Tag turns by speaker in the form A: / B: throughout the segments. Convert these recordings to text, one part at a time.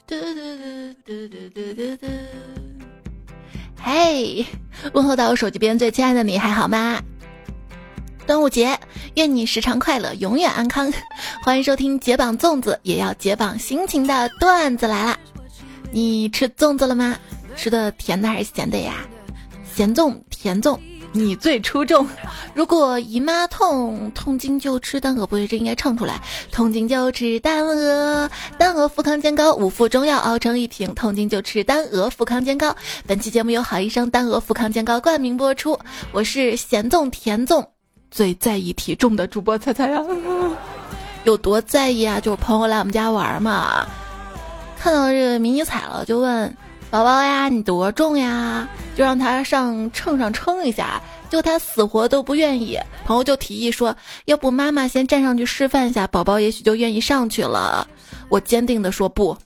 A: 嘿，问候到手机边最亲爱的你还好吗？端午节，愿你时常快乐，永远安康。欢迎收听解绑粽子也要解绑心情的段子来了。你吃粽子了吗？吃的甜的还是咸的呀？咸粽甜粽你最出众。如果姨妈痛经就吃丹鹅，不对，这应该唱出来。痛经就吃丹鹅，丹鹅复康健膏，5副中药熬成一瓶，痛经就吃丹鹅复康健膏。本期节目由好医生丹鹅复康健膏冠名播出。我是咸粽甜粽最在意体重的主播猜猜呀。有多在意啊？就是朋友来我们家玩嘛，看到这个迷你彩了，就问宝宝呀你多重呀，就让他上秤上称一下，就他死活都不愿意。朋友就提议说，要不妈妈先站上去示范一下，宝宝也许就愿意上去了。我坚定地说不，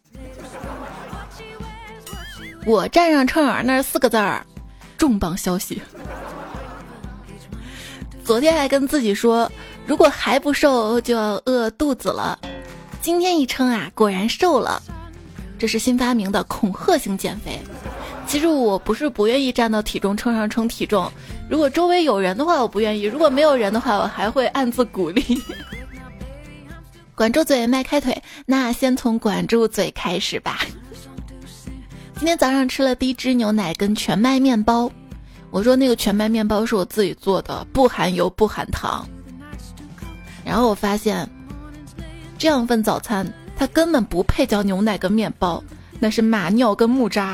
A: 我站上秤儿那4个字儿，重磅消息。昨天还跟自己说，如果还不瘦就要饿肚子了。今天一称啊，果然瘦了。这是新发明的恐吓型减肥。其实我不是不愿意站到体重秤上称体重，如果周围有人的话我不愿意，如果没有人的话我还会暗自鼓励。管住嘴迈开腿，那先从管住嘴开始吧。今天早上吃了低脂牛奶跟全麦面包，我说那个全麦面包是我自己做的，不含油不含糖。然后我发现这样份早餐它根本不配叫牛奶跟面包，那是马尿跟木渣。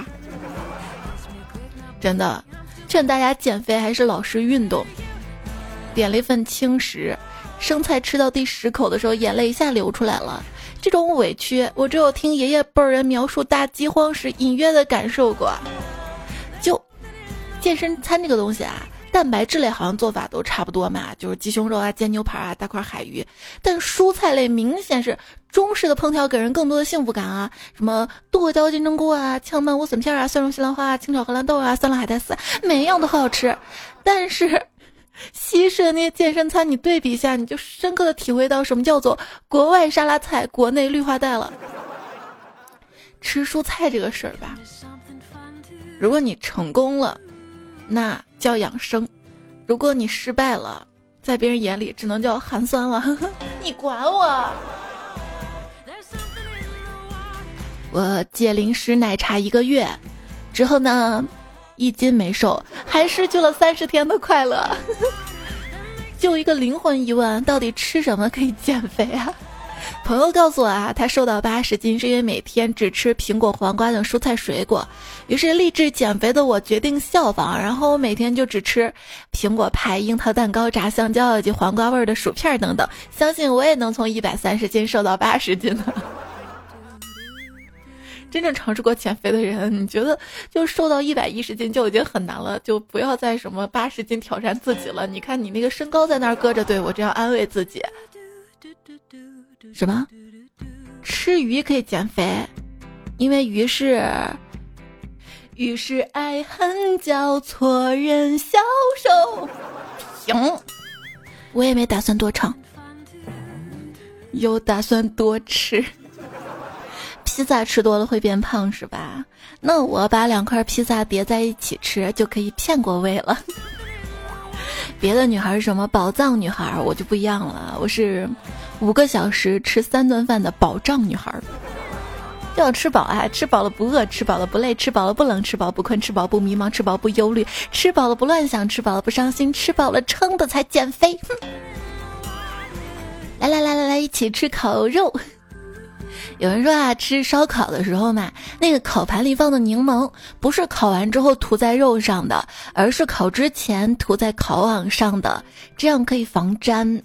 A: 真的劝大家减肥还是老实运动。点了一份轻食，生菜吃到第10口的时候眼泪一下流出来了。这种委屈我只有听爷爷辈人描述大饥荒时隐约的感受过。就健身餐这个东西啊，蛋白质类好像做法都差不多嘛，就是鸡胸肉啊、煎牛排啊、大块海鱼。但蔬菜类明显是中式的烹调给人更多的幸福感啊，什么剁椒金针菇啊、炝拌莴笋片啊、蒜蓉西兰花啊、清炒荷兰豆啊、酸辣海带丝，每一样都好好吃。但是西式的那些健身餐你对比一下，你就深刻的体会到什么叫做国外沙拉菜，国内绿化带了。吃蔬菜这个事儿吧，如果你成功了那叫养生，如果你失败了，在别人眼里只能叫寒酸了。你管我。我戒零食奶茶1个月之后呢，1斤没瘦，还失去了30天的快乐。就一个灵魂疑问，到底吃什么可以减肥啊？朋友告诉我啊，他瘦到80斤是因为每天只吃苹果、黄瓜等蔬菜水果。于是励志减肥的我决定效仿，然后每天就只吃苹果派、樱桃蛋糕、炸香蕉以及黄瓜味的薯片等等。相信我也能从130斤瘦到80斤的。真正尝试过减肥的人，你觉得就瘦到110斤就已经很难了，就不要再什么80斤挑战自己了。你看你那个身高在那儿搁着，对，我这样安慰自己。什么？吃鱼可以减肥？因为鱼是爱恨交错人消瘦。停！我也没打算多唱，有打算多吃。披萨吃多了会变胖是吧？那我把2块披萨叠在一起吃就可以骗过胃了。别的女孩是什么宝藏女孩，我就不一样了，我是5个小时吃3顿饭的保障女孩。要吃饱啊，吃饱了不饿，吃饱了不累，吃饱了不冷，吃饱不困，吃饱不迷茫，吃饱不忧虑，吃饱了不乱想，吃饱了不伤心，吃饱了撑的才减肥。来，一起吃烤肉。有人说啊，吃烧烤的时候嘛，那个烤盘里放的柠檬不是烤完之后涂在肉上的，而是烤之前涂在烤网上的，这样可以防粘。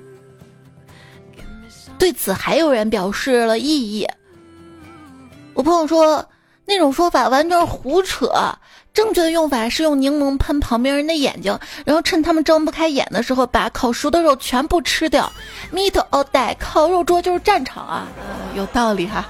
A: 对此还有人表示了异议。我朋友说那种说法完全是胡扯，正确的用法是用柠檬喷旁边人的眼睛，然后趁他们睁不开眼的时候把烤熟的肉全部吃掉。 Meat all day， 烤肉桌就是战场啊。有道理哈。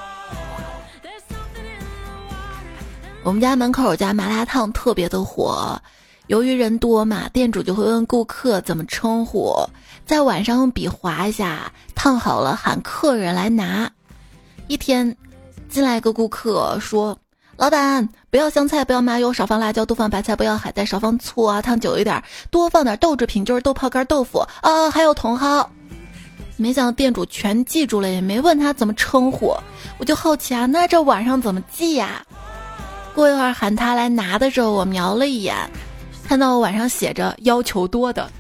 A: 我们家门口有家麻辣烫特别的火，由于人多嘛，店主就会问顾客怎么称呼，在碗上用笔划一下，烫好了喊客人来拿。一天进来一个顾客说，老板不要香菜，不要麻油，少放辣椒，多放白菜，不要海带，少放醋啊，烫久一点，多放点豆制品，就是豆泡干豆腐啊，还有茼蒿。没想到店主全记住了，也没问他怎么称呼，我就好奇啊，那这晚上怎么记呀？过一会儿喊他来拿的时候，我瞄了一眼，看到晚上写着要求多的。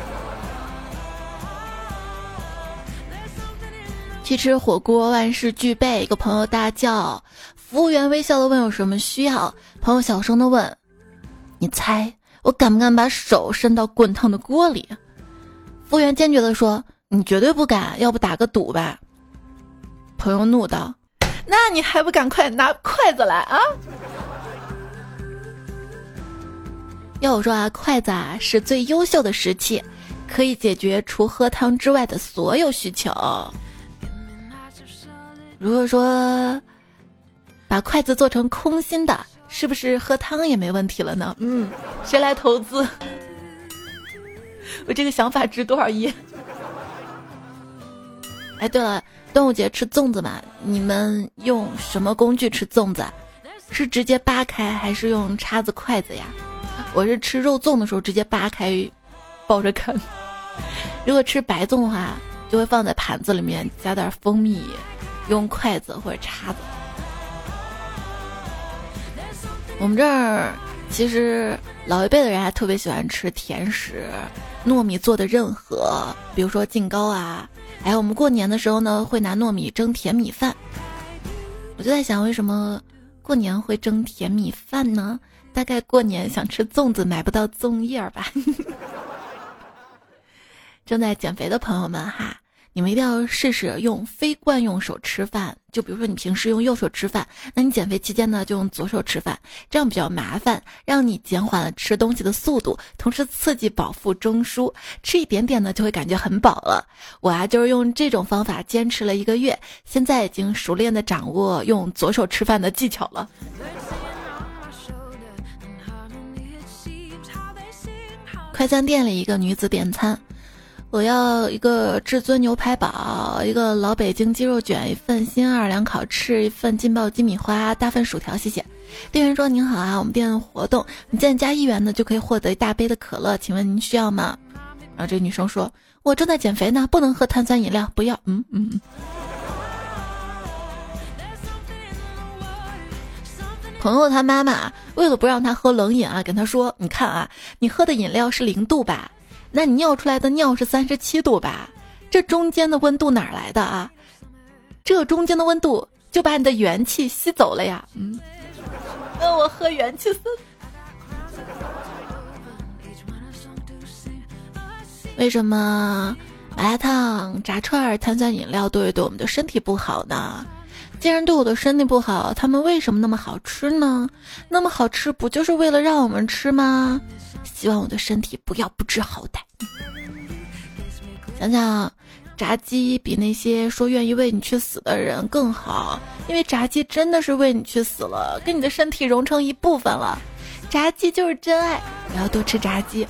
A: 去吃火锅，万事俱备，一个朋友大叫，服务员微笑的问有什么需要，朋友小声的问，你猜我敢不敢把手伸到滚烫的锅里？服务员坚决的说，你绝对不敢，要不打个赌吧。朋友怒道，那你还不赶快拿筷子来啊！要我说啊，筷子啊是最优秀的食器，可以解决除喝汤之外的所有需求。如果说把筷子做成空心的，是不是喝汤也没问题了呢？谁来投资？我这个想法值多少亿？哎，对了，端午节吃粽子嘛，你们用什么工具吃粽子？是直接扒开还是用叉子筷子呀？我是吃肉粽的时候直接扒开抱着看。如果吃白粽的话，就会放在盘子里面加点蜂蜜，用筷子或者叉子。我们这儿其实老一辈的人还特别喜欢吃甜食，糯米做的任何，比如说劲糕啊，还有我们过年的时候呢，会拿糯米蒸甜米饭。我就在想，为什么过年会蒸甜米饭呢？大概过年想吃粽子买不到粽叶吧。正在减肥的朋友们哈，你们一定要试试用非惯用手吃饭。就比如说你平时用右手吃饭，那你减肥期间呢就用左手吃饭，这样比较麻烦，让你减缓了吃东西的速度，同时刺激饱腹中枢，吃一点点呢就会感觉很饱了。我啊就是用这种方法坚持了1个月，现在已经熟练的掌握用左手吃饭的技巧了。快餐店里一个女子点餐，我要一个至尊牛排堡，一个老北京鸡肉卷，一份新奥尔良烤翅，一份劲爆鸡米花，大份薯条，谢谢。店员说，您好啊，我们店活动，你现在加1元呢就可以获得一大杯的可乐，请问您需要吗？然后这女生说，我正在减肥呢，不能喝碳酸饮料，不要。朋友他妈妈为了不让他喝冷饮啊，跟他说，你看啊，你喝的饮料是0度吧，那你尿出来的尿是37度吧，这中间的温度哪来的啊？这中间的温度就把你的元气吸走了呀。那我喝元气森。为什么麻辣烫、炸串、碳酸饮料都会对我们的身体不好呢？既然对我的身体不好，他们为什么那么好吃呢？那么好吃不就是为了让我们吃吗？希望我的身体不要不知好歹。想想炸鸡比那些说愿意为你去死的人更好，因为炸鸡真的是为你去死了，跟你的身体融成一部分了。炸鸡就是真爱，我要多吃炸鸡。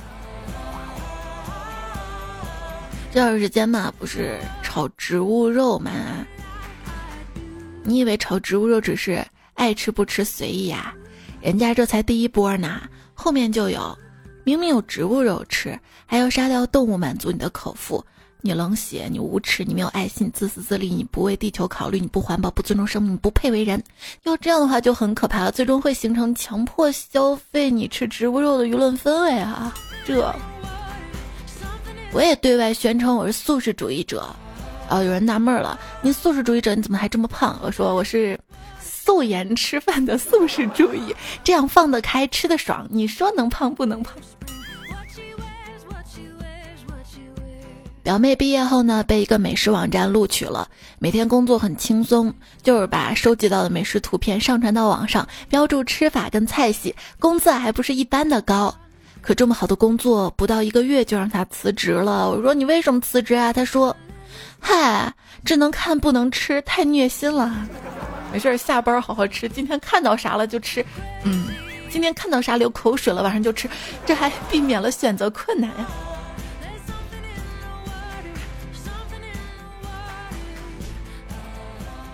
A: 这段时间嘛，不是炒植物肉嘛？你以为炒植物肉只是爱吃不吃随意呀？人家这才第一波呢，后面就有，明明有植物肉吃，还要杀掉动物满足你的口腹。你冷血，你无耻，你没有爱心，自私自利，你不为地球考虑，你不环保，不尊重生命，你不配为人。要这样的话就很可怕了，最终会形成强迫消费你吃植物肉的舆论氛围啊！我也对外宣称我是素食主义者。有人纳闷了，你素食主义者你怎么还这么胖？我说我是素颜吃饭的素食主义，这样放得开，吃得爽，你说能胖不能胖？表妹毕业后呢，被一个美食网站录取了，每天工作很轻松，就是把收集到的美食图片上传到网上，标注吃法跟菜系，工资还不是一般的高。可这么好的工作，不到1个月就让他辞职了。我说你为什么辞职啊？他说，嗨，只能看不能吃，太虐心了。没事，下班好好吃，今天看到啥了就吃。今天看到啥流口水了，晚上就吃，这还避免了选择困难呀。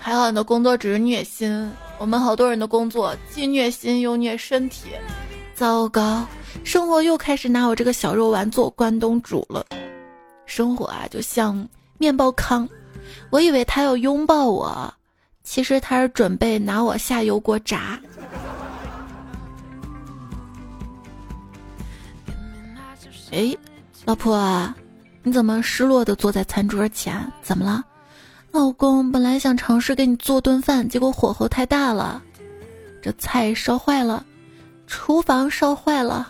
A: 还好你的工作只是虐心，我们好多人的工作既虐心又虐身体。糟糕，生活又开始拿我这个小肉丸做关东煮了。生活啊，就像面包糠，我以为他要拥抱我，其实他是准备拿我下油锅炸。哎，老婆，你怎么失落地坐在餐桌前？怎么了？老公本来想尝试给你做顿饭，结果火候太大了，这菜烧坏了，厨房烧坏了，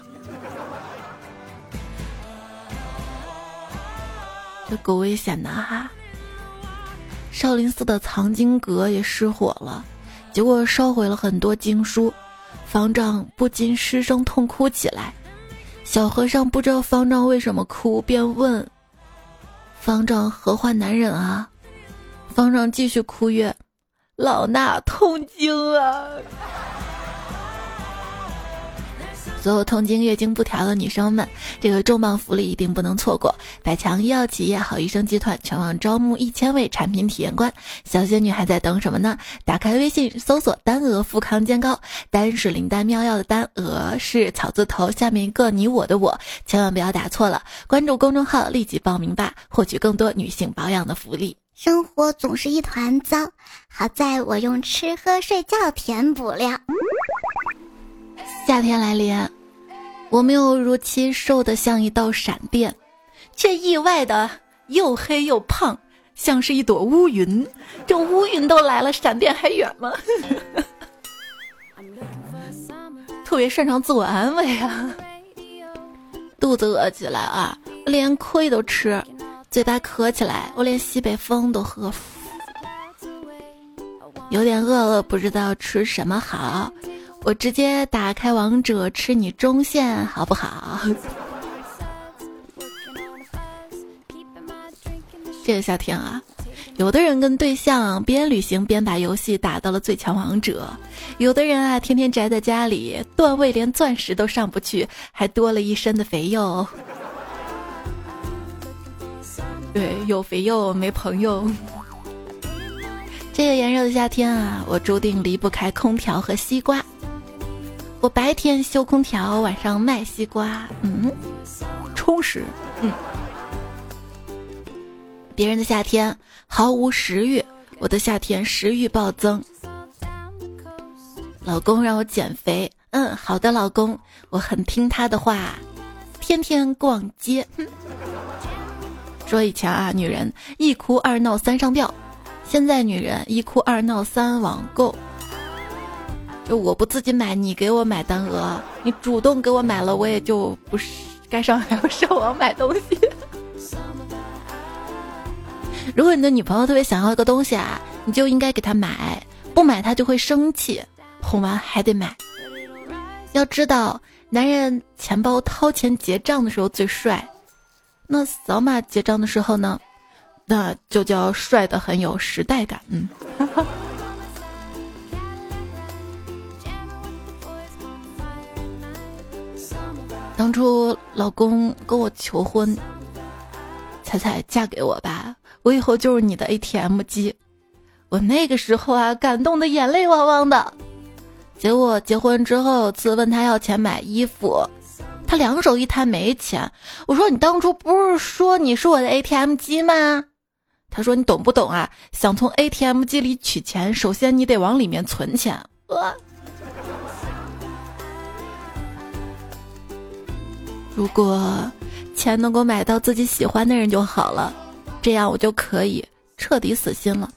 A: 这够危险的哈。少林寺的藏经阁也失火了，结果烧毁了很多经书，方丈不禁失声痛哭起来。小和尚不知道方丈为什么哭，便问方丈何患难忍啊？方丈继续哭曰：老衲痛经啊。所有痛经月经不调的女生们，这个重磅福利一定不能错过！百强医药企业好医生集团全网招募1000位产品体验官，小仙女还在等什么呢？打开微信搜索丹鹅富康健膏，丹是灵丹妙药的丹，鹅是草字头下面一个你我的我，千万不要打错了。关注公众号立即报名吧，获取更多女性保养的福利。
B: 生活总是一团糟，好在我用吃喝睡觉填补了。
A: 夏天来临，我没有如期瘦得像一道闪电，却意外的又黑又胖，像是一朵乌云。这乌云都来了，闪电还远吗？特别擅长自我安慰啊。肚子饿起来啊，我连亏都吃；嘴巴渴起来，我连西北风都喝。有点饿了，不知道吃什么好，我直接打开王者吃你中线好不好？这个夏天啊，有的人跟对象边旅行边把游戏打到了最强王者，有的人啊天天宅在家里，段位连钻石都上不去，还多了一身的肥肉。对，有肥肉没朋友。这个炎热的夏天啊，我注定离不开空调和西瓜。我白天修空调，晚上卖西瓜，充实。别人的夏天毫无食欲，我的夏天食欲暴增。老公让我减肥，好的老公，我很听他的话，天天逛街。说以前啊，女人一哭二闹三上吊，现在女人一哭二闹三网购。就我不自己买，你给我买单额，你主动给我买了，我也就不是该上还要上网买东西。如果你的女朋友特别想要一个东西啊，你就应该给她买，不买她就会生气，哄完还得买。要知道，男人钱包掏钱结账的时候最帅，那扫码结账的时候呢，那就叫帅得很有时代感。当初老公跟我求婚，彩彩嫁给我吧，我以后就是你的 ATM 机。我那个时候啊，感动的眼泪汪汪的。结果结婚之后，次问他要钱买衣服，他两手一摊没钱。我说你当初不是说你是我的 ATM 机吗？他说你懂不懂啊？想从 ATM 机里取钱，首先你得往里面存钱。如果钱能够买到自己喜欢的人就好了，这样我就可以彻底死心了。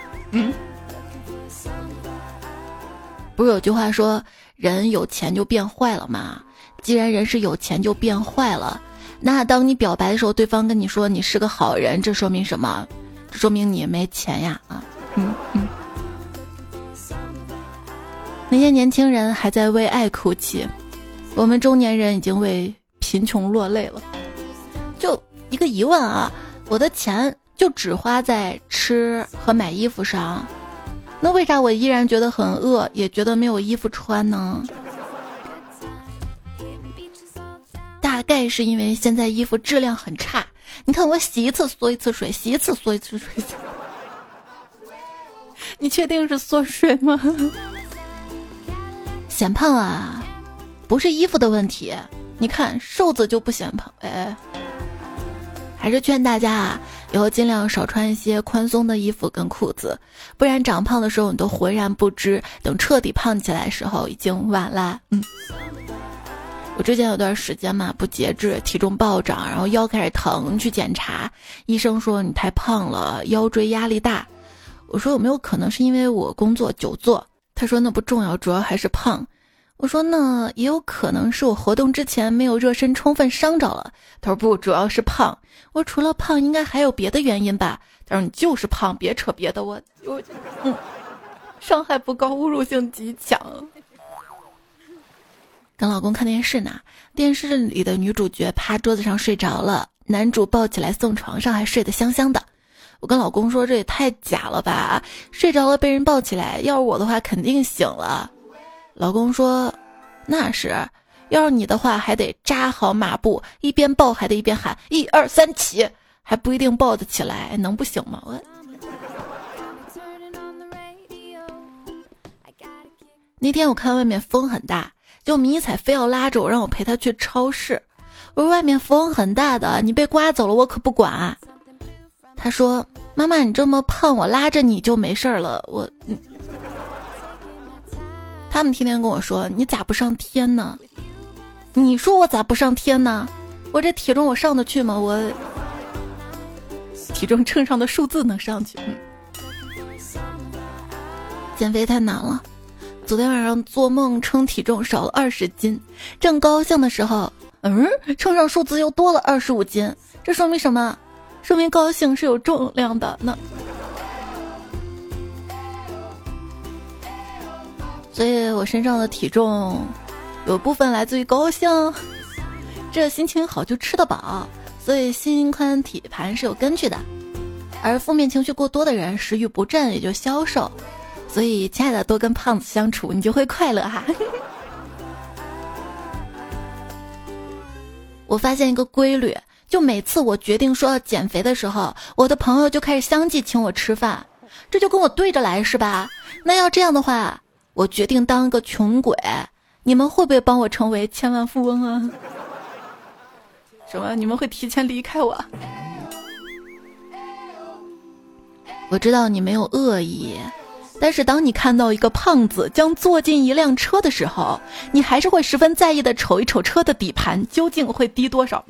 A: 不是有句话说人有钱就变坏了吗？既然人是有钱就变坏了，那当你表白的时候，对方跟你说你是个好人，这说明什么？这说明你没钱呀！那些年轻人还在为爱哭泣，我们中年人已经为贫穷落泪了。就一个疑问啊，我的钱就只花在吃和买衣服上，那为啥我依然觉得很饿，也觉得没有衣服穿呢？大概是因为现在衣服质量很差，你看我洗一次缩一次水，洗一次缩一次水。 你确定是缩水吗？显胖啊，不是衣服的问题。你看瘦子就不显胖，还是劝大家啊，以后尽量少穿一些宽松的衣服跟裤子，不然长胖的时候你都浑然不知，等彻底胖起来的时候已经晚了。我之前有段时间嘛不节制，体重暴涨，然后腰开始疼，去检查，医生说你太胖了，腰椎压力大。我说有没有可能是因为我工作久坐？他说那不重要，主要还是胖。我说那也有可能是我活动之前没有热身充分伤着了。他说不，主要是胖。我说除了胖应该还有别的原因吧？他说你就是胖，别扯别的。我伤害不高，侮辱性极强。跟老公看电视呢，电视里的女主角趴桌子上睡着了，男主抱起来送床上，还睡得香香的。我跟老公说这也太假了吧，睡着了被人抱起来，要是我的话肯定醒了。老公说那是，要是你的话还得扎好马步，一边抱还得一边喊1、2、3起，还不一定抱得起来，能不行吗？那天我看外面风很大，就迷彩非要拉着我让我陪他去超市。我说外面风很大的，你被刮走了我可不管啊。他说妈妈你这么胖，我拉着你就没事了。他们天天跟我说你咋不上天呢？你说我咋不上天呢？我这体重我上得去吗？我体重秤上的数字能上去。减肥太难了，昨天晚上做梦称体重少了20斤，正高兴的时候，称上数字又多了25斤，这说明什么？说明高兴是有重量的呢。所以我身上的体重有部分来自于高兴，这心情好就吃得饱，所以心宽体盘是有根据的。而负面情绪过多的人，食欲不振也就消瘦。所以亲爱的，多跟胖子相处，你就会快乐哈。我发现一个规律，就每次我决定说要减肥的时候，我的朋友就开始相继请我吃饭，这就跟我对着来是吧？那要这样的话，我决定当一个穷鬼，你们会不会帮我成为千万富翁啊？什么？你们会提前离开我？我知道你没有恶意，但是当你看到一个胖子将坐进一辆车的时候，你还是会十分在意的瞅一瞅车的底盘究竟会低多少。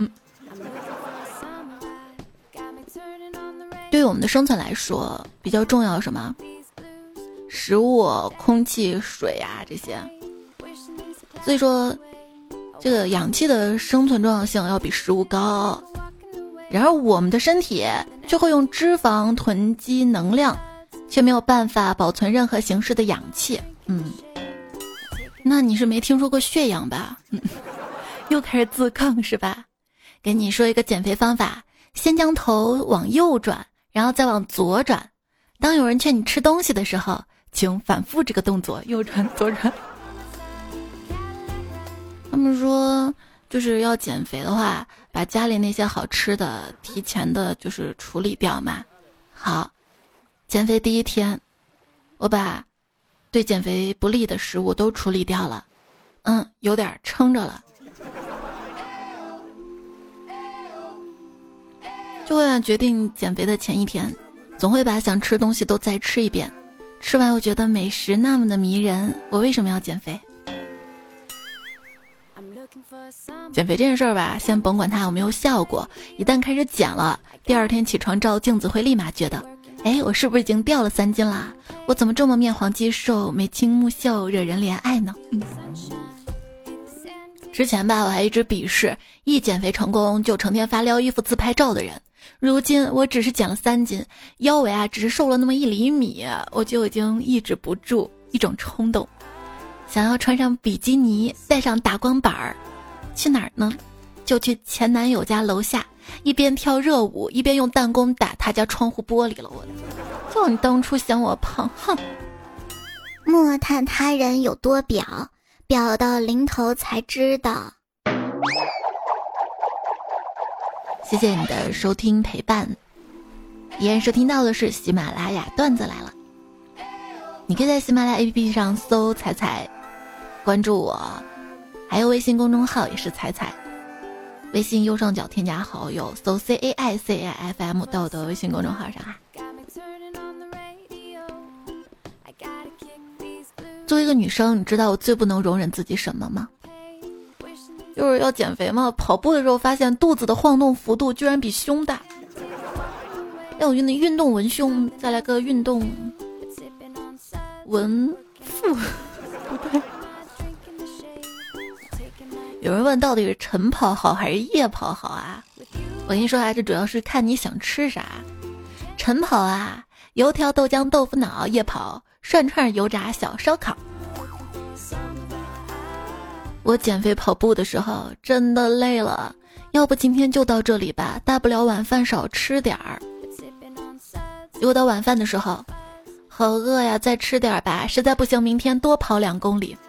A: 对于我们的生存来说，比较重要什么？食物、空气、水啊这些。所以说这个氧气的生存重要性要比食物高，然而我们的身体却会用脂肪囤积能量，却没有办法保存任何形式的氧气。那你是没听说过血氧吧？又开始自抗是吧？给你说一个减肥方法，先将头往右转，然后再往左转。当有人劝你吃东西的时候，请反复这个动作，右转左转。他们说就是要减肥的话，把家里那些好吃的提前的就是处理掉嘛。好，减肥第一天，我把对减肥不利的食物都处理掉了，有点撑着了。就会决定减肥的前一天，总会把想吃的东西都再吃一遍，吃完我觉得美食那么的迷人，我为什么要减肥？减肥这件事儿吧，先甭管它有没有效果，一旦开始减了，第二天起床照镜子会立马觉得，我是不是已经掉了3斤啦？我怎么这么面黄肌瘦、眉清目秀、惹人怜爱呢？之前吧，我还一直鄙视一减肥成功就成天发撩衣服自拍照的人。如今我只是减了3斤，腰围只是瘦了那么1厘米，我就已经抑制不住一种冲动，想要穿上比基尼，带上打光板儿，去哪儿呢？就去前男友家楼下，一边跳热舞，一边用弹弓打他家窗户玻璃了。就你当初嫌我胖，哼！
B: 莫叹他人有多表，表到临头才知道。
A: 谢谢你的收听陪伴，依然收听到的是喜马拉雅段子来了。 你可以在喜马拉雅 APP 上搜彩彩，关注我，还有微信公众号也是彩彩，微信右上角添加好友，搜 CAICAIFM 到我的微信公众号上。作为一个女生，你知道我最不能容忍自己什么吗？就是要减肥嘛，跑步的时候发现肚子的晃动幅度居然比胸大，要有运动文胸，再来个运动文腹，不对。有人问到底是晨跑好还是夜跑好啊？我跟你说啊，这主要是看你想吃啥。晨跑啊，油条豆浆豆腐脑；夜跑，涮串油炸小烧烤。我减肥跑步的时候真的累了，要不今天就到这里吧，大不了晚饭少吃点儿。结果到晚饭的时候，好饿呀，再吃点吧，实在不行明天多跑2公里。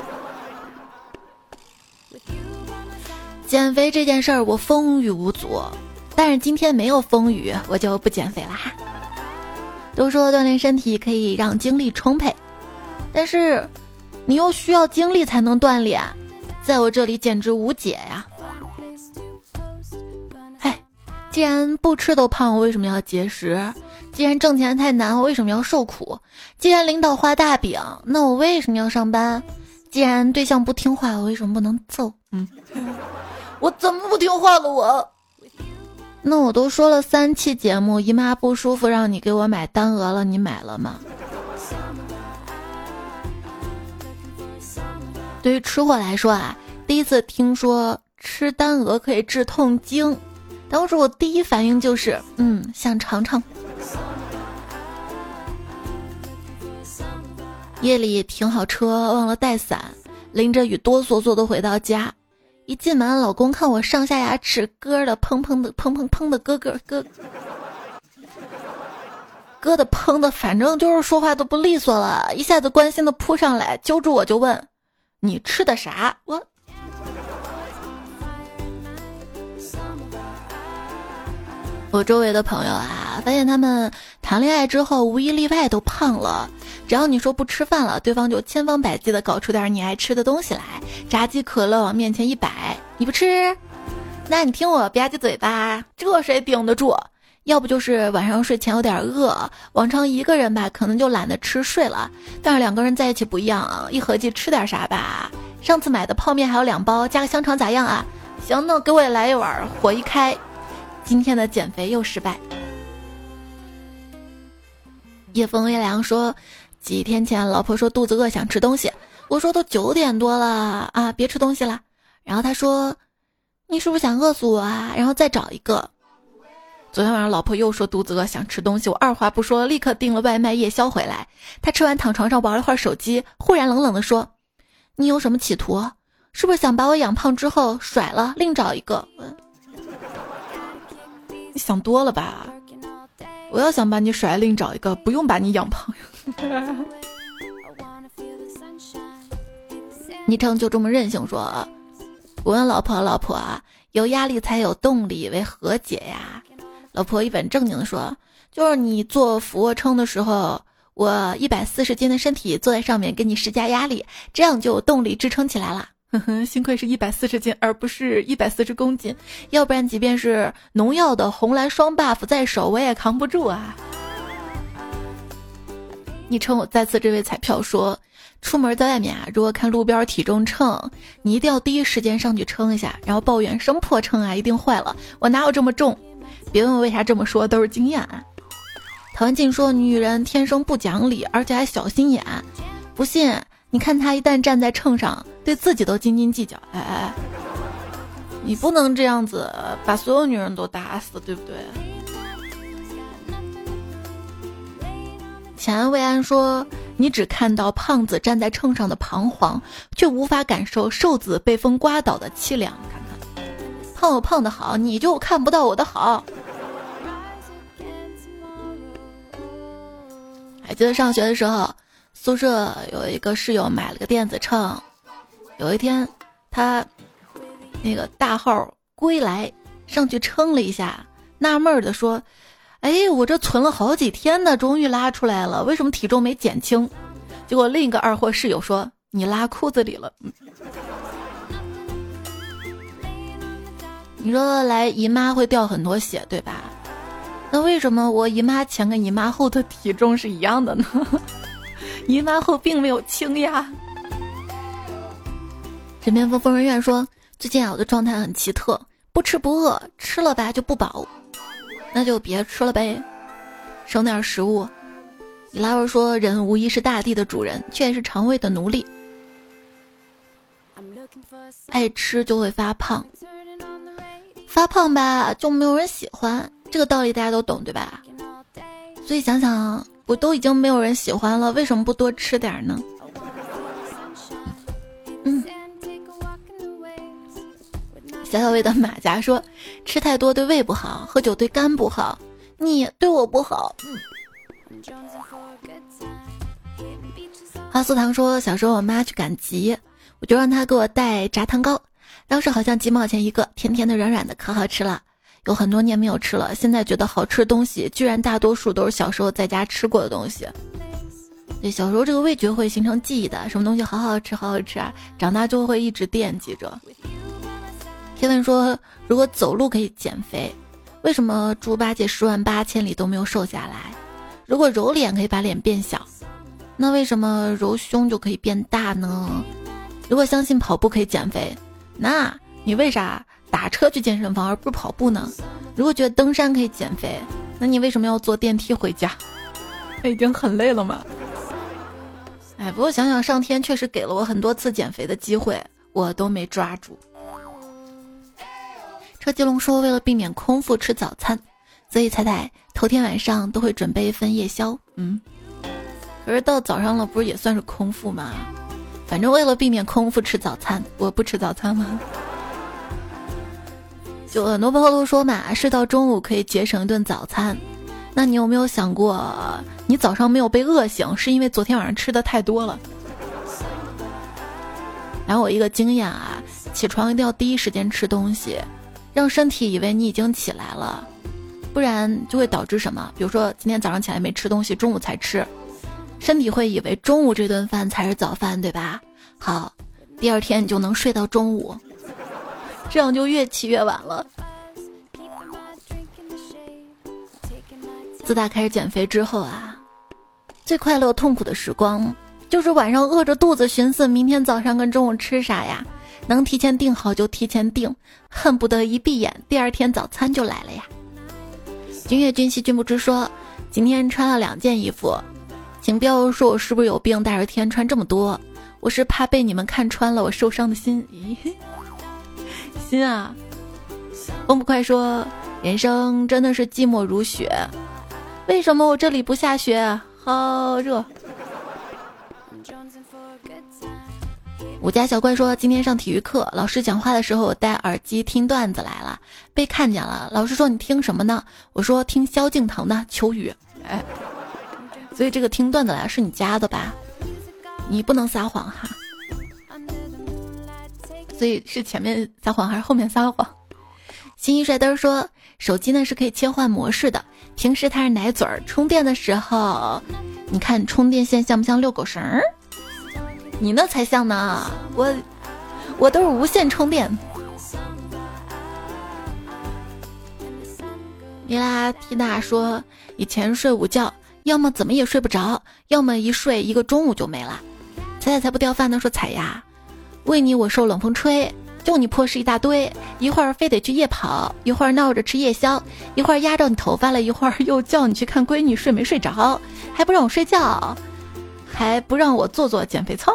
A: 减肥这件事儿我风雨无阻，但是今天没有风雨，我就不减肥了哈。都说锻炼身体可以让精力充沛，但是你又需要精力才能锻炼，在我这里简直无解呀。哎，既然不吃都胖，我为什么要节食？既然挣钱太难，我为什么要受苦？既然领导画大饼，那我为什么要上班？既然对象不听话，我为什么不能揍？我怎么不听话了我？那我都说了3期节目，姨妈不舒服让你给我买单鹅了，你买了吗？对于吃货来说啊，第一次听说吃单鹅可以治痛经，当时我第一反应就是想尝尝。夜里停好车忘了带伞，淋着雨哆嗦嗦的回到家，一进门老公看我上下牙齿咯的砰砰的砰砰砰的咯的砰的，反正就是说话都不利索了，一下子关心的扑上来揪住我就问，你吃的啥？我周围的朋友啊，发现他们谈恋爱之后无一例外都胖了，只要你说不吃饭了，对方就千方百计的搞出点你爱吃的东西来，炸鸡可乐往面前一摆，你不吃，那你听我吧唧嘴吧，这谁顶得住？要不就是晚上睡前有点饿，往常一个人吧可能就懒得吃睡了，但是2个人在一起不一样，一合计吃点啥吧，上次买的泡面还有2包，加个香肠咋样啊？行，那给我也来一碗，火一开，今天的减肥又失败。夜风微凉说，几天前老婆说肚子饿想吃东西，我说都9点多了啊，别吃东西了。然后他说，你是不是想饿死我啊？然后再找一个。昨天晚上老婆又说肚子饿想吃东西，我二话不说立刻订了外卖夜宵回来。他吃完躺床上玩了会儿手机，忽然冷冷地说，你有什么企图？是不是想把我养胖之后甩了另找一个？你想多了吧，我要想把你甩另找一个，不用把你养胖。昵称就这么任性说，我问老婆啊，有压力才有动力，为何解呀？老婆一本正经的说，就是你做俯卧撑的时候，我140斤的身体坐在上面给你施加压力，这样就有动力支撑起来了。幸亏是140斤而不是140公斤，要不然即便是农药的红蓝双 buff 在手我也扛不住啊。昵称我再次这位彩票说，出门在外面啊，如果看路边体重秤，你一定要第一时间上去称一下，然后抱怨生破秤啊，一定坏了，我哪有这么重？别问我为啥这么说，都是经验啊。陶文静说，女人天生不讲理，而且还小心眼，不信你看她一旦站在秤上，对自己都斤斤计较。哎，你不能这样子把所有女人都打死，对不对？浅安未安说，你只看到胖子站在秤上的彷徨，却无法感受瘦子被风刮倒的凄凉。看看胖有胖的好，你就看不到我的好。还记得上学的时候，宿舍有一个室友买了个电子秤，有一天他那个大号归来上去称了一下，纳闷的说，哎，我这存了好几天呢，终于拉出来了，为什么体重没减轻？ 结果另一个二货室友说你拉裤子里了。你说来姨妈会掉很多血对吧？那为什么我姨妈前跟姨妈后的体重是一样的呢？姨妈后并没有轻呀。枕边风疯人院说，最近我的状态很奇特，不吃不饿，吃了吧就不饱，那就别吃了呗，省点食物。伊拉尔说，人无疑是大地的主人，却也是肠胃的奴隶，爱吃就会发胖，发胖吧就没有人喜欢，这个道理大家都懂对吧？所以想想，我都已经没有人喜欢了，为什么不多吃点呢？小小薇的马甲说，吃太多对胃不好，喝酒对肝不好，你对我不好。花素堂说，小时候我妈去赶集，我就让她给我带炸糖糕，当时好像几毛钱一个，甜甜的软软的，可好吃了。有很多年没有吃了，现在觉得好吃的东西居然大多数都是小时候在家吃过的东西。对，小时候这个味觉会形成记忆的，什么东西好好吃好好吃啊，长大就会一直惦记着。天文说，如果走路可以减肥，为什么猪八戒10万8千里都没有瘦下来？如果揉脸可以把脸变小，那为什么揉胸就可以变大呢？如果相信跑步可以减肥，那你为啥打车去健身房而不是跑步呢？如果觉得登山可以减肥，那你为什么要坐电梯回家？那已经很累了嘛。不过想想上天确实给了我很多次减肥的机会，我都没抓住。车继龙说，为了避免空腹吃早餐，所以彩彩头天晚上都会准备一份夜宵。可是到早上了不是也算是空腹吗？反正为了避免空腹吃早餐，我不吃早餐吗？就很多朋友都说嘛，睡到中午可以节省一顿早餐。那你有没有想过，你早上没有被饿醒，是因为昨天晚上吃的太多了？然后我一个经验啊，起床一定要第一时间吃东西，让身体以为你已经起来了，不然就会导致什么？比如说今天早上起来没吃东西，中午才吃，身体会以为中午这顿饭才是早饭，对吧？好，第二天你就能睡到中午，这样就越起越晚了。自打开始减肥之后啊，最快乐痛苦的时光就是晚上饿着肚子寻思明天早上跟中午吃啥呀，能提前订好就提前订，恨不得一闭眼第二天早餐就来了呀。君越君兮君不知说，今天穿了2件衣服，请不要说我是不是有病，大热天穿这么多，我是怕被你们看穿了我受伤的心。心啊。风不快说，人生真的是寂寞如雪，为什么我这里不下雪？好热。我家小怪说，今天上体育课，老师讲话的时候我戴耳机听段子来了，被看见了。老师说你听什么呢？我说听萧敬腾的《秋雨》。所以这个听段子来是你家的吧？你不能撒谎哈。所以是前面撒谎还是后面撒谎？新一帅灯说，手机呢是可以切换模式的，平时它是奶嘴儿，充电的时候你看充电线像不像遛狗绳？你那才像呢，我都是无线充电。米拉缇娜说，以前睡午觉要么怎么也睡不着，要么一睡一个中午就没了。彩彩才不掉饭呢，说彩呀，为你我受冷风吹，就你破事一大堆，一会儿非得去夜跑，一会儿闹着吃夜宵，一会儿压着你头发了，一会儿又叫你去看闺女睡没睡着，还不让我睡觉，还不让我做减肥操。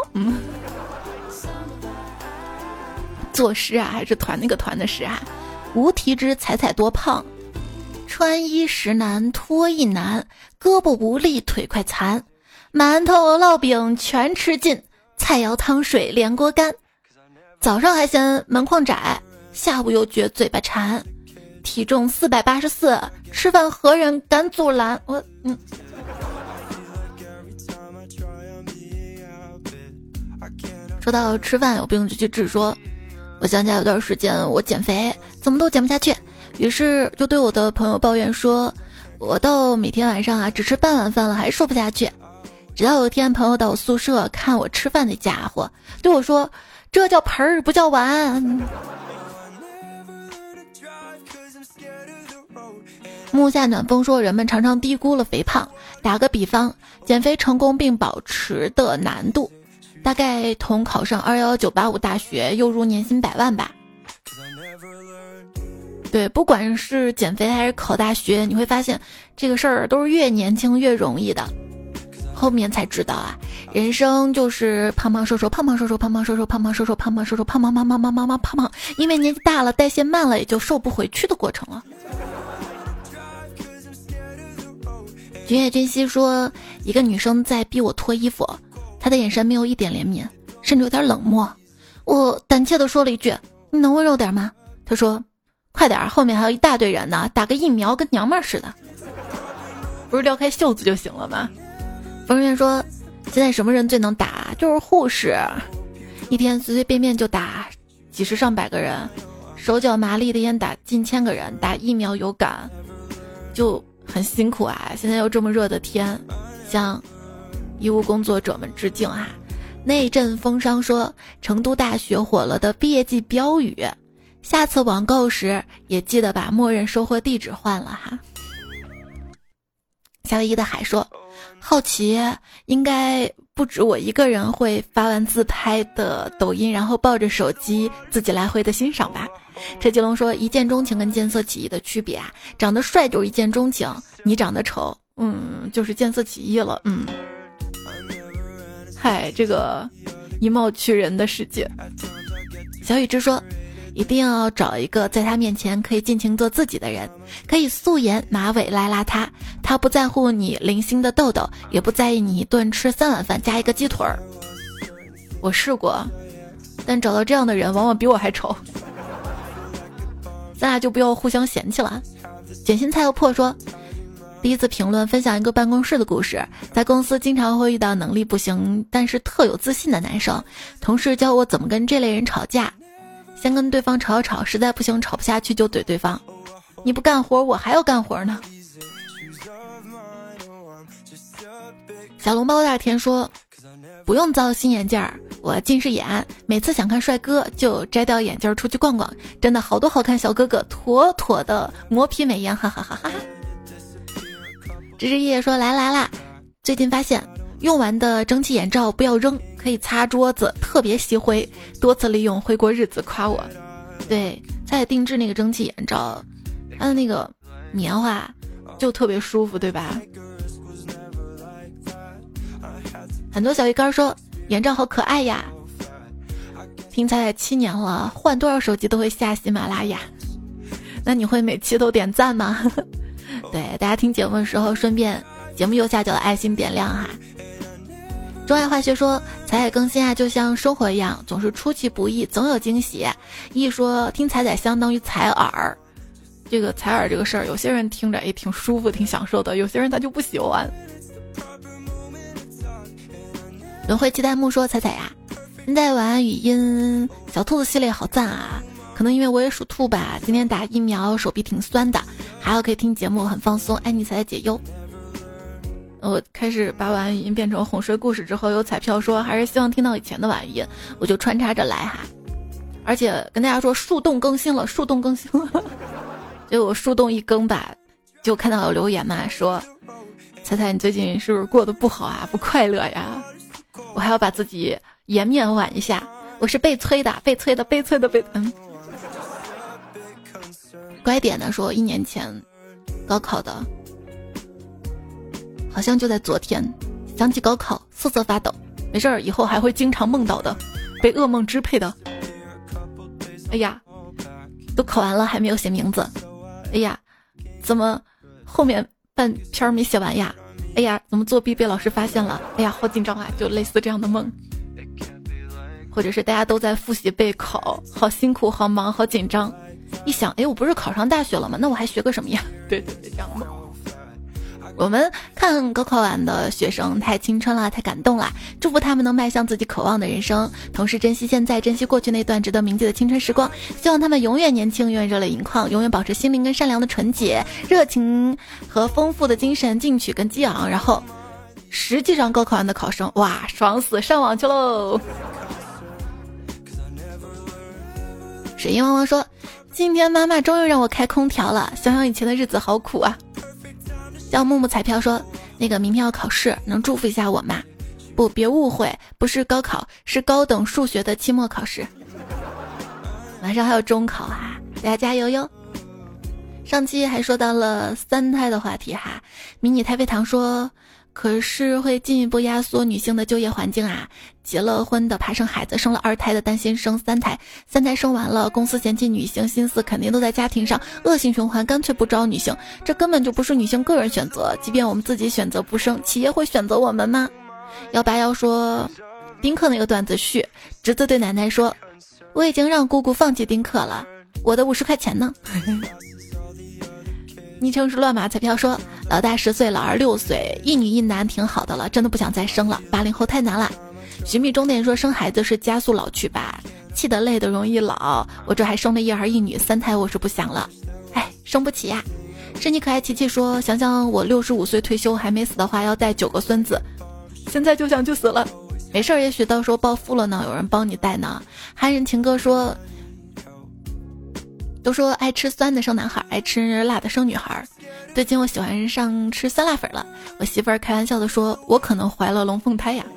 A: 作诗啊，还是团那个团的诗啊。无题之彩彩多胖，穿衣时难脱衣难，胳膊无力腿快残，馒头烙饼全吃尽，菜肴汤水连锅干。早上还嫌门框窄，下午又觉嘴巴馋，体重484，吃饭何人敢阻拦？说到吃饭有病就去治，说我想起来有段时间我减肥怎么都减不下去，于是就对我的朋友抱怨说，我到每天晚上啊只吃半碗饭了还瘦不下去。 直到有一天朋友到我宿舍看我吃饭的家伙对我说，这叫盆儿不叫碗。木下暖风说，人们常常低估了肥胖。打个比方，减肥成功并保持的难度大概同考上211-985大学又入年薪100万吧。对，不管是减肥还是考大学，你会发现这个事儿都是越年轻越容易的。后面才知道啊，人生就是胖胖瘦瘦，胖胖瘦瘦，胖胖瘦瘦，胖胖瘦瘦，胖胖瘦瘦，胖胖胖胖胖胖胖胖胖，因为年纪大了，代谢慢了，也就瘦不回去的过程了。君夜君熙说，一个女生在逼我脱衣服，她的眼神没有一点怜悯，甚至有点冷漠。我胆怯地说了一句，你能温柔点吗？她说，快点，后面还有一大堆人呢，打个疫苗跟娘们儿似的。不是撩开袖子就行了吗？冯院说，现在什么人最能打？就是护士，一天随随便便就打几十上百个人，手脚麻利的烟打近千个人，打疫苗有感，就很辛苦啊。现在又这么热的天，向医务工作者们致敬啊。内阵风商说，成都大学火了的毕业季标语，下次网购时也记得把默认收货地址换了哈。夏威夷的海说，好奇应该不止我一个人会发完自拍的抖音，然后抱着手机自己来回的欣赏吧。车继龙说，一见钟情跟见色起意的区别啊，长得帅就是一见钟情，你长得丑就是见色起意了。嗨，这个以貌取人的世界。小雨之说，一定要找一个在他面前可以尽情做自己的人，可以素颜马尾来邋遢，他不在乎你零星的痘痘，也不在意你一顿吃3碗饭加一个鸡腿儿。我试过，但找到这样的人往往比我还丑，咱俩就不要互相嫌弃了。卷心菜又破说，第一次评论分享一个办公室的故事，在公司经常会遇到能力不行但是特有自信的男生，同事教我怎么跟这类人吵架，先跟对方吵吵，实在不行吵不下去就怼对方，你不干活我还要干活呢。小笼包大甜说，不用造新眼镜儿，我近视眼，每次想看帅哥就摘掉眼镜出去逛逛，真的好多好看小哥哥，妥妥的磨皮美颜，哈哈哈哈。芝芝叶说，来啦，最近发现用完的蒸汽眼罩不要扔，可以擦桌子，特别吸灰，多次利用会过日子，夸我。对，在定制那个蒸汽眼罩，它的那个棉花就特别舒服，对吧？很多小鱼干说，眼罩好可爱呀，听彩彩7年了，换多少手机都会下喜马拉雅，那你会每期都点赞吗？对，大家听节目的时候顺便节目右下角的爱心点亮哈。中爱化学说，彩彩更新啊就像生活一样，总是出其不意，总有惊喜。一说听彩彩相当于采耳，这个采耳这个事儿，有些人听着也挺舒服挺享受的，有些人他就不喜欢。轮回期待木说，彩彩呀，现在玩语音小兔子系列好赞啊，可能因为我也属兔吧，今天打疫苗手臂挺酸的，还好可以听节目很放松，爱你彩彩解忧。我开始把晚语音变成哄睡故事之后，有彩票说还是希望听到以前的晚语音，我就穿插着来哈。而且跟大家说树洞更新了，树洞更新了，就我树洞一更吧，就看到有留言嘛，说彩彩你最近是不是过得不好啊，不快乐呀？我还要把自己颜面挽一下，我是被催的。乖点的说，1年前高考的，好像就在昨天，想起高考瑟瑟发抖，没事儿，以后还会经常梦到的，被噩梦支配的。哎呀，都考完了还没有写名字，哎呀，怎么后面半篇没写完呀？哎呀，怎么作弊被老师发现了？哎呀，好紧张啊！就类似这样的梦，或者是大家都在复习备考，好辛苦，好忙，好紧张。一想，哎，我不是考上大学了吗？那我还学个什么呀？对，这样的梦。我们看高考完的学生太青春了，太感动了，祝福他们能迈向自己渴望的人生，同时珍惜现在，珍惜过去那段值得铭记的青春时光，希望他们永远年轻，永远热泪盈眶，永远保持心灵跟善良的纯洁，热情和丰富的精神进取跟激昂，然后实际上高考完的考生，哇，爽死，上网去喽。水银汪汪说，今天妈妈终于让我开空调了，想想以前的日子好苦啊。叫木木彩票说，那个明天要考试，能祝福一下我吗？不，别误会，不是高考，是高等数学的期末考试。马上还有中考啊，大家加油哟。上期还说到了三胎的话题哈，迷你太妃糖说，可是会进一步压缩女性的就业环境啊。结了婚的怕生孩子，生了2胎的担心生3胎，3胎生完了，公司嫌弃女性，心思肯定都在家庭上，恶性循环，干脆不招女性。这根本就不是女性个人选择，即便我们自己选择不生，企业会选择我们吗？181说，丁克那个段子续，侄子对奶奶说，我已经让姑姑放弃丁克了，我的50块钱呢？昵称是乱码彩票说，老大10岁，老二6岁，一女一男挺好的了，真的不想再生了，80后太难了。寻觅终点说，生孩子是加速老去吧，气得累得容易老，我这还生了1儿1女，3胎我是不想了，哎，生不起呀。是你可爱琪琪说，想想我65岁退休还没死的话，要带9个孙子，现在就想去死了。没事儿，也许到时候暴富了呢，有人帮你带呢。憨人情歌说，都说爱吃酸的生男孩，爱吃辣的生女孩。最近我喜欢上吃酸辣粉了，我媳妇儿开玩笑的说，我可能怀了龙凤胎呀。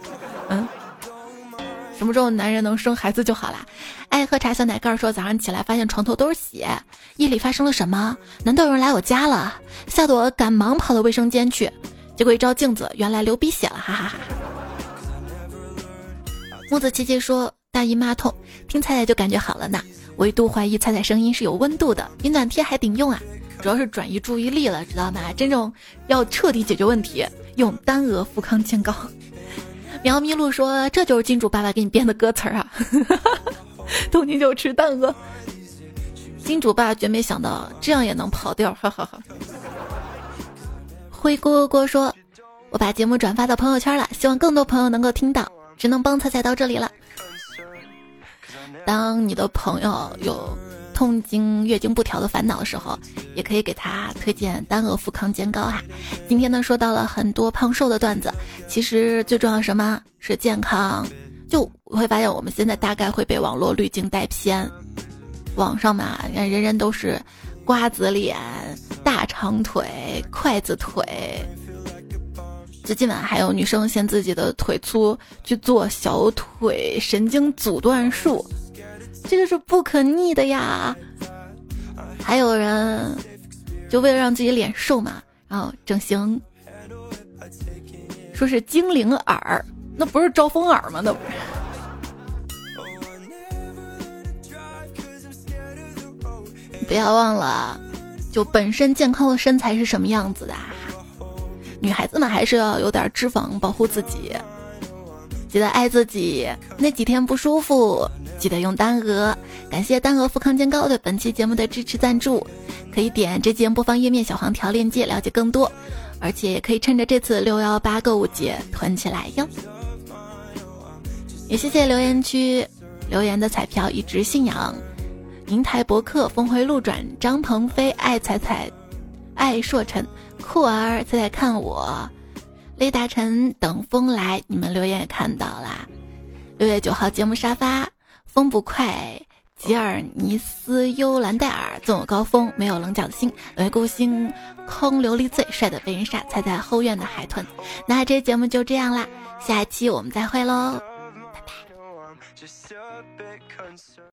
A: 什么时候男人能生孩子就好啦。爱喝茶小奶盖说，早上起来发现床头都是血，夜里发生了什么？难道有人来我家了？吓得我赶忙跑到卫生间去，结果一照镜子，原来流鼻血了，哈哈哈。木子琪琪说，大姨妈痛，听菜菜就感觉好了呢。我一度怀疑菜菜声音是有温度的，比暖贴还顶用啊！主要是转移注意力了，知道吗？真正要彻底解决问题，用丹鹅富康健膏。苗咪露说，这就是金主爸爸给你编的歌词啊！冬天就吃蛋鹅。金主爸绝没想到这样也能跑调，哈哈哈。灰锅锅说，我把节目转发到朋友圈了，希望更多朋友能够听到，只能帮菜菜到这里了。当你的朋友有痛经、月经不调的烦恼的时候，也可以给他推荐丹鹅富康健膏哈。今天呢，说到了很多胖瘦的段子，其实最重要什么是健康？就我会发现我们现在大概会被网络滤镜带偏，网上嘛，人人都是瓜子脸、大长腿、筷子腿。最近晚还有女生嫌自己的腿粗去做小腿神经阻断术，这个是不可逆的呀。还有人就为了让自己脸瘦嘛，然后整形，说是精灵耳，那不是招风耳吗？那不是。不要忘了，就本身健康的身材是什么样子的。女孩子嘛，还是要有点脂肪保护自己，记得爱自己。那几天不舒服，记得用丹鹅。感谢丹鹅富康健膏对本期节目的支持赞助，可以点这期节目播放页面小黄条链接了解更多，而且也可以趁着这次618购物节囤起来哟。也谢谢留言区留言的彩票一直信仰、银台博客、峰回路转、张鹏飞、爱彩彩、爱硕晨、酷儿、彩彩看我、雷达晨等风来，你们留言也看到啦。6月9号节目沙发，风不快，吉尔尼斯幽兰戴尔，纵有高峰，没有棱角的心，冷月孤星，空琉璃醉，帅的被人杀，猜猜后院的海豚。那这节目就这样啦，下期我们再会喽，拜拜。